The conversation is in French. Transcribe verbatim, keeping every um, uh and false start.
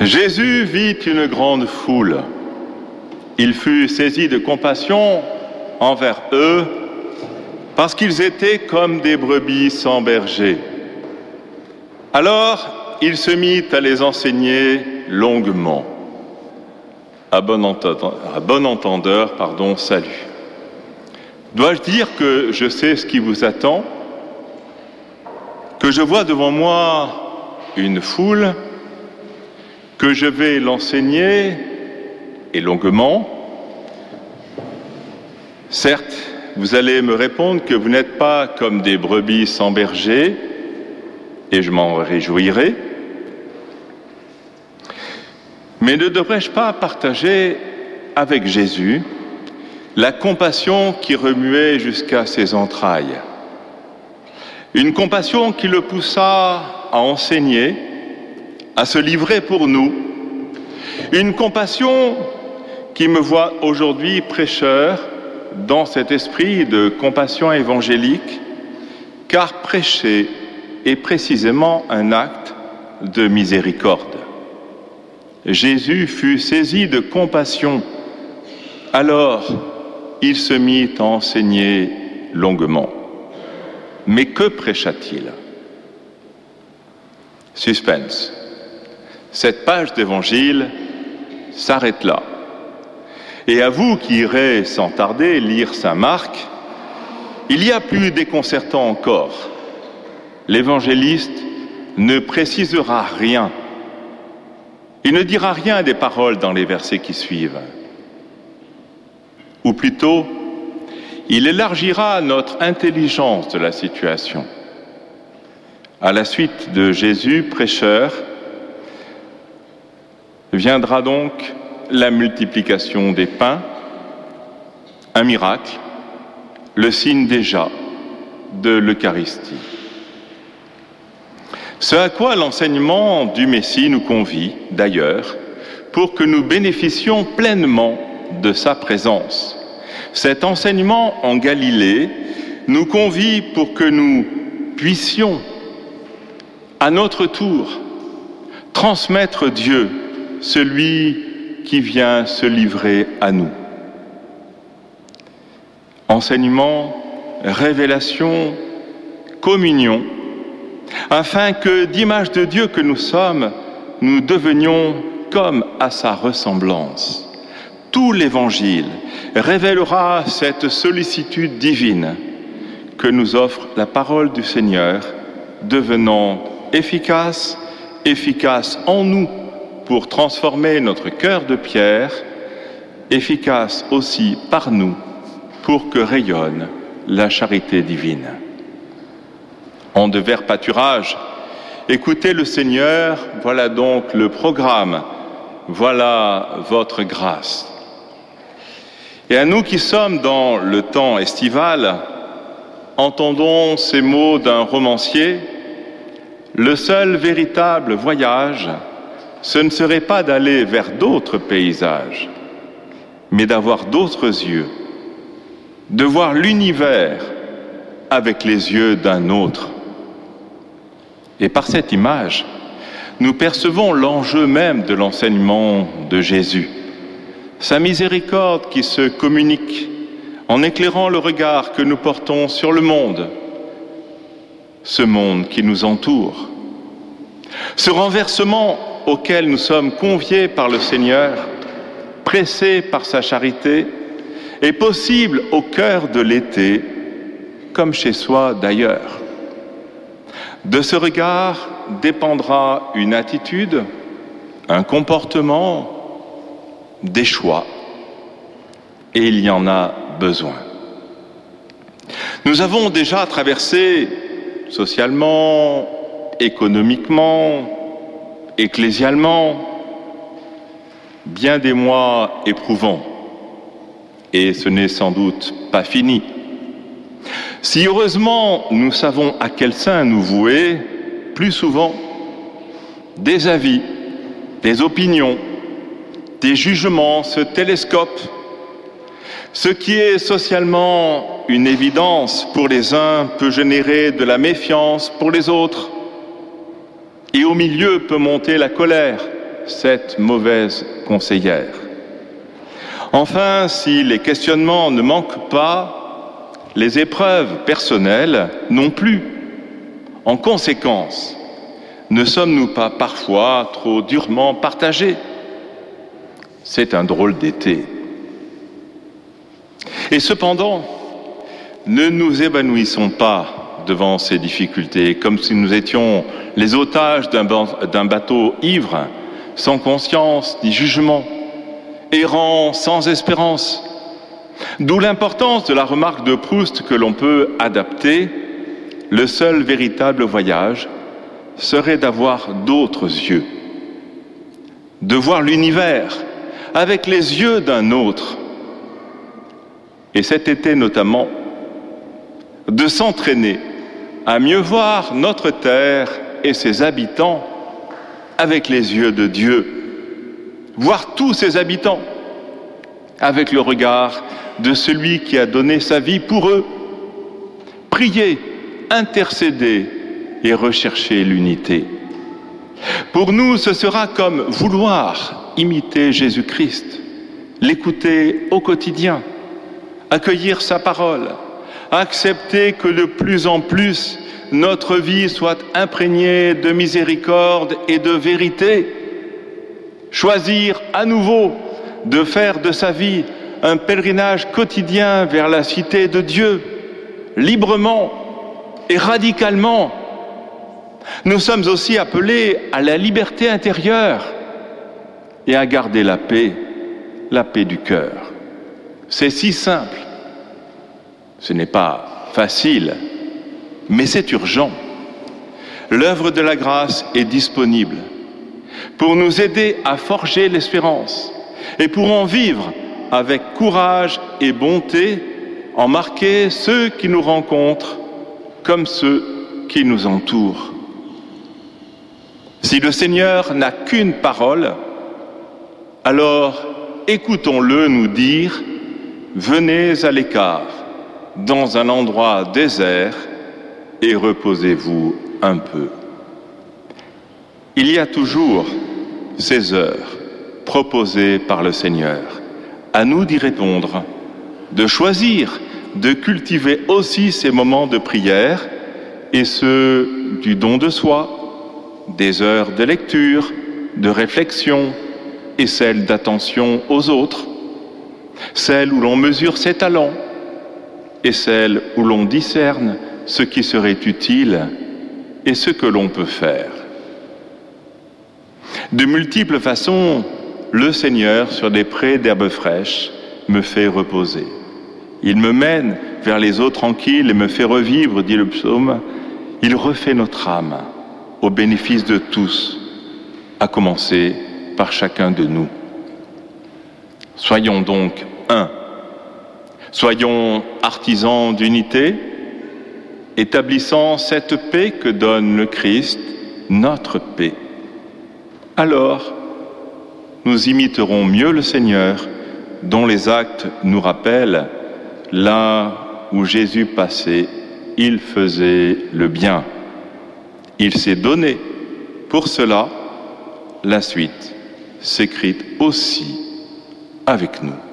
Jésus vit une grande foule. Il fut saisi de compassion envers eux parce qu'ils étaient comme des brebis sans berger. Alors, il se mit à les enseigner longuement. À bon entendeur, à bon entendeur pardon, salut. Dois-je dire que je sais ce qui vous attend? Que je vois devant moi une foule, que je vais l'enseigner, et longuement. Certes, vous allez me répondre que vous n'êtes pas comme des brebis sans berger, et je m'en réjouirai. Mais ne devrais-je pas partager avec Jésus la compassion qui remuait jusqu'à ses entrailles? Une compassion qui le poussa à enseigner, à se livrer pour nous. Une compassion qui me voit aujourd'hui prêcheur dans cet esprit de compassion évangélique, car prêcher est précisément un acte de miséricorde. Jésus fut saisi de compassion, alors il se mit à enseigner longuement. Mais que prêcha-t-il? Suspense. Cette page d'évangile s'arrête là. Et à vous qui irez sans tarder lire Saint Marc, il y a plus déconcertant encore. L'évangéliste ne précisera rien. Il ne dira rien des paroles dans les versets qui suivent. Ou plutôt, il élargira notre intelligence de la situation. À la suite de Jésus, prêcheur, viendra donc la multiplication des pains, un miracle, le signe déjà de l'Eucharistie. Ce à quoi l'enseignement du Messie nous convie, d'ailleurs, pour que nous bénéficions pleinement de sa présence. Cet enseignement en Galilée nous convie pour que nous puissions, à notre tour, transmettre Dieu, celui qui vient se livrer à nous. Enseignement, révélation, communion, afin que d'image de Dieu que nous sommes, nous devenions comme à sa ressemblance. Tout l'Évangile révélera cette sollicitude divine que nous offre la parole du Seigneur, devenant efficace, efficace en nous pour transformer notre cœur de pierre, efficace aussi par nous pour que rayonne la charité divine. En de verts pâturages, écoutez le Seigneur, voilà donc le programme, voilà votre grâce. Et à nous qui sommes dans le temps estival, entendons ces mots d'un romancier: le seul véritable voyage, ce ne serait pas d'aller vers d'autres paysages, mais d'avoir d'autres yeux, de voir l'univers avec les yeux d'un autre. Et par cette image, nous percevons l'enjeu même de l'enseignement de Jésus. Sa miséricorde qui se communique en éclairant le regard que nous portons sur le monde, ce monde qui nous entoure. Ce renversement auquel nous sommes conviés par le Seigneur, pressés par sa charité, est possible au cœur de l'été, comme chez soi d'ailleurs. De ce regard dépendra une attitude, un comportement, des choix, et il y en a besoin. Nous avons déjà traversé socialement, économiquement, ecclésialement, bien des mois éprouvants, et ce n'est sans doute pas fini. Si heureusement nous savons à quel saint nous vouer, plus souvent, des avis, des opinions, des jugements se télescopent. Ce qui est socialement une évidence pour les uns peut générer de la méfiance pour les autres. Et au milieu peut monter la colère, cette mauvaise conseillère. Enfin, si les questionnements ne manquent pas, les épreuves personnelles non plus. En conséquence, ne sommes-nous pas parfois trop durement partagés? C'est un drôle d'été. Et cependant, ne nous évanouissons pas devant ces difficultés, comme si nous étions les otages d'un bateau ivre, sans conscience ni jugement, errant sans espérance. D'où l'importance de la remarque de Proust que l'on peut adapter. Le seul véritable voyage serait d'avoir d'autres yeux, de voir l'univers avec les yeux d'un autre. Et cet été notamment, de s'entraîner à mieux voir notre terre et ses habitants avec les yeux de Dieu, voir tous ses habitants avec le regard de celui qui a donné sa vie pour eux, prier, intercéder et rechercher l'unité. Pour nous, ce sera comme vouloir imiter Jésus-Christ, l'écouter au quotidien, accueillir sa parole, accepter que de plus en plus notre vie soit imprégnée de miséricorde et de vérité, choisir à nouveau de faire de sa vie un pèlerinage quotidien vers la cité de Dieu, librement et radicalement. Nous sommes aussi appelés à la liberté intérieure et à garder la paix, la paix du cœur. C'est si simple. Ce n'est pas facile, mais c'est urgent. L'œuvre de la grâce est disponible pour nous aider à forger l'espérance et pour en vivre avec courage et bonté, en marquer ceux qui nous rencontrent comme ceux qui nous entourent. Si le Seigneur n'a qu'une parole, alors écoutons-le nous dire « Venez à l'écart, dans un endroit désert, et reposez-vous un peu ». Il y a toujours ces heures proposées par le Seigneur. À nous d'y répondre, de choisir, de cultiver aussi ces moments de prière et ceux du don de soi, des heures de lecture, de réflexion et celles d'attention aux autres, celles où l'on mesure ses talents et celles où l'on discerne ce qui serait utile et ce que l'on peut faire. De multiples façons, le Seigneur, sur des prés d'herbes fraîches, me fait reposer. Il me mène vers les eaux tranquilles et me fait revivre, dit le psaume. Il refait notre âme au bénéfice de tous, à commencer par chacun de nous. Soyons donc un. Soyons artisans d'unité, établissant cette paix que donne le Christ, notre paix. Alors, nous imiterons mieux le Seigneur, dont les actes nous rappellent là où Jésus passait, il faisait le bien. Il s'est donné pour cela. La suite s'écrit aussi avec nous.